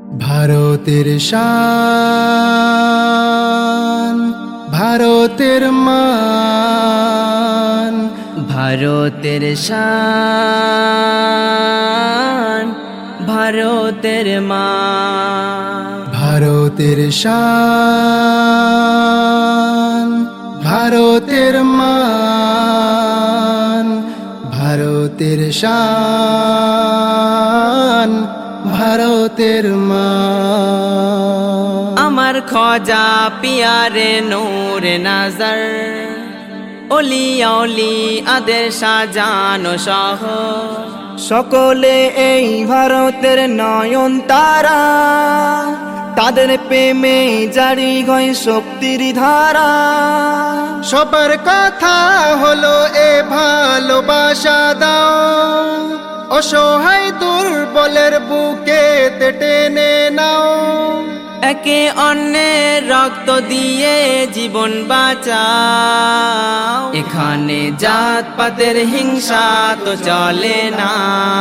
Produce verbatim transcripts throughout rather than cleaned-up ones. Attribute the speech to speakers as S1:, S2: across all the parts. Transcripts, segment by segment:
S1: ভারতের শান, ভারতের মান,
S2: ভারতের শান, ভারতের মান।
S1: ভারতের শান, ভারতের মান, ভারতের শান, ভারতের মান।
S2: আমার খোঁজা পিয়ারে নূর নজর, ওলিয়া ওলি আদের সাজানো সহ,
S3: সকলে এই ভারতের নয়ন তারা, তাদের প্রেমে জারি হয় শক্তির ধারা।
S1: সবার কথা হলো এ ভালোবাসা দাও, অসহায় দুর্বলের বুকে টেনে নাও।
S2: একে অন্যের রক্ত দিয়ে জীবন বাঁচাও। এখানে জাত পাতের হিংসা তো চলে না,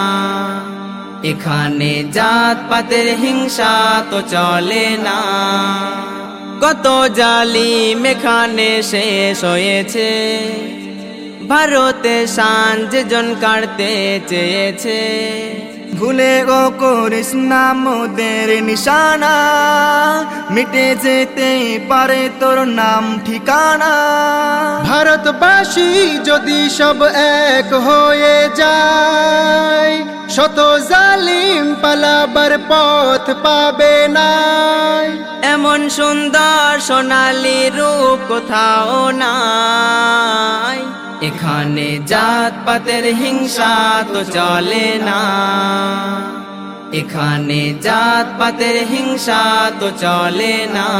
S2: এখানে জাত পাতের হিংসা তো চলে না। কত জালিম এখানে শেষ হয়েছে, ভারতে শান যে জন কাটতে চেয়েছে।
S3: ভুলে গো করিস না মোদের নিশানা, মিটে যেতে পারে তোর নাম ঠিকানা।
S1: ভারতবাসী যদি সব এক হয়ে যায়, শত জালিম পালাবার পথ পাবে না।
S2: এমন সুন্দর সোনালী রূপ কোথাও নাই, এখানে জাত পাতের হিংসা তো চলে না, এখানে জাত পাতের হিংসা তো চলে না।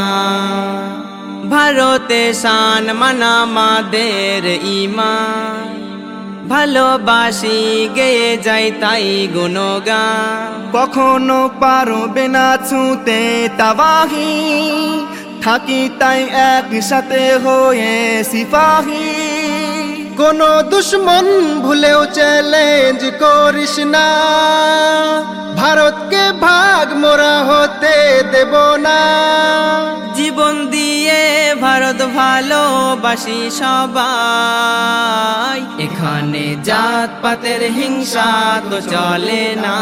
S2: ভারতে শান মানা মাদের ঈমান, ভালোবাসি গেয়ে যাই তাই গুণগান।
S3: কখনো পারবে না ছুঁতে তাবাহি, থাকি তাই একসাথে হয়ে সিপাহী।
S1: কোন দুশ্মন ভুলেও চ্যালেঞ্জ করিস না, ভারতকে ভাগ মোরা হতে দেব না।
S2: জীবন দিয়ে ভারত ভালোবাসি সবাই, এখানে জাত পাতের হিংসা তো চলে না,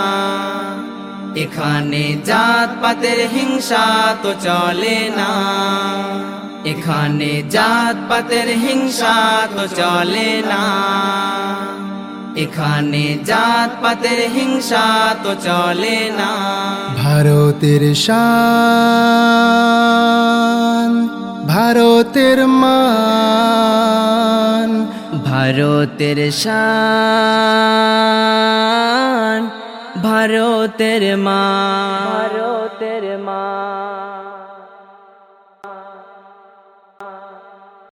S2: এখানে জাত পাতের হিংসা তো চলে না, এখানে জাত পাতের হিংসা তো চলে না, এখানে জাত পাতের হিংসা তো চলে না।
S1: ভারতের শান, ভারতের মান,
S2: ভারতের শান, ভারতের মান, ভারতের